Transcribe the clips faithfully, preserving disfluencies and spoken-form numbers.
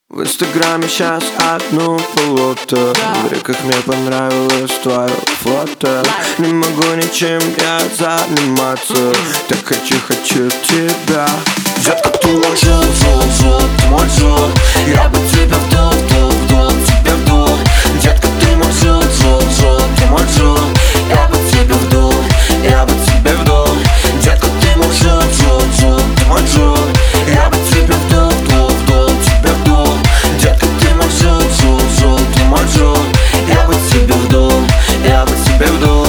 В инстаграме сейчас одну полото. В реках мне понравилось твое фото. Не могу ничем я заниматься. Так хочу, хочу тебя. Детка, ты мой жил, жил, жил, ты мой жил. Я бы тебя вдул, вдул, вдул, тебе вдул. Детка, ты мой жил, жил, жил, ты мой жил. Я бы тебя вдул, я бы тебя вдул. Детка, ты мой жил, жил, жил, ты мой жил. Я бы тебя вдул, вдул, вдул, тебе вдул. Детка, ты мой жил, жил, жил, ты мой жил. Я бы тебя вдул, я бы тебя вдул.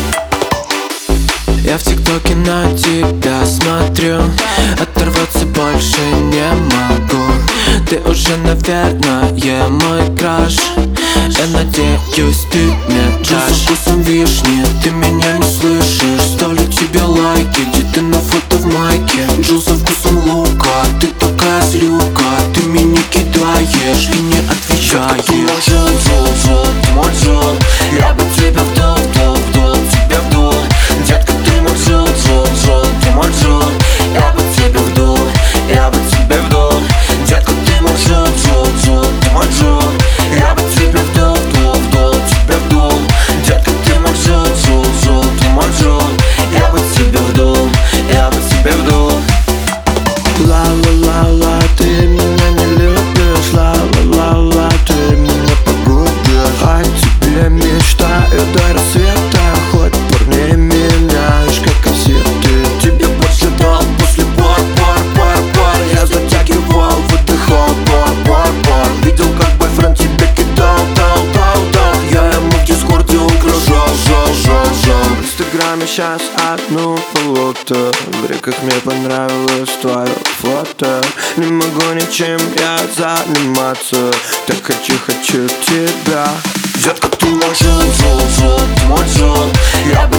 Я в тиктоке на тебя смотрю, оторваться больше не могу. Ты уже, наверное, мой краш. Я надеюсь, ты мне дашь. Со вкусом вишни, ты меня не слышишь. Ставлю тебе лайки, где ты на фото в майке. Джул со вкусом лука, ты такая злюка. Ты меня кидаешь и не отвечаешь. Ты мой жил, жил, жил, ты мой жил. Я бы тебя вдул, вдул, вдул, тебя вдул. Детка, ты мой жил, жил, жил, ты мой жил. Я бы тебя вдул, я бы тебя вдул. Детка, ты мой жил, жил, жил, ты мой жил. Я бы тебя вдул, вдул, вдул, тебя вдул. Детка, ты мой жил, жил, жил, ты мой жил. Я бы тебя вдул, я бы тебя вдул. Ла-ла-ла-ла, ты меня не любишь. Ла-ла-ла-ла, ты меня погубишь. О тебе мечтаю до рассвета. Хоть парней меняешь, как кассеты. Тебе больше дал после пар, пар, пар, пар. Я затягивал, выдыхал, пар, пар, пар. Видел, как бойфренд тебя кидал, дал, дал, дал. Я ему в дискорде угрожал, жал, жал, жал. В инстаграме сейчас одну полото. В реках мне понравилось твое фото. Не могу ничем я заниматься. Так хочу, хочу тебя. Детка, ты мой жил, жил, жил, ты мой жил. Я бы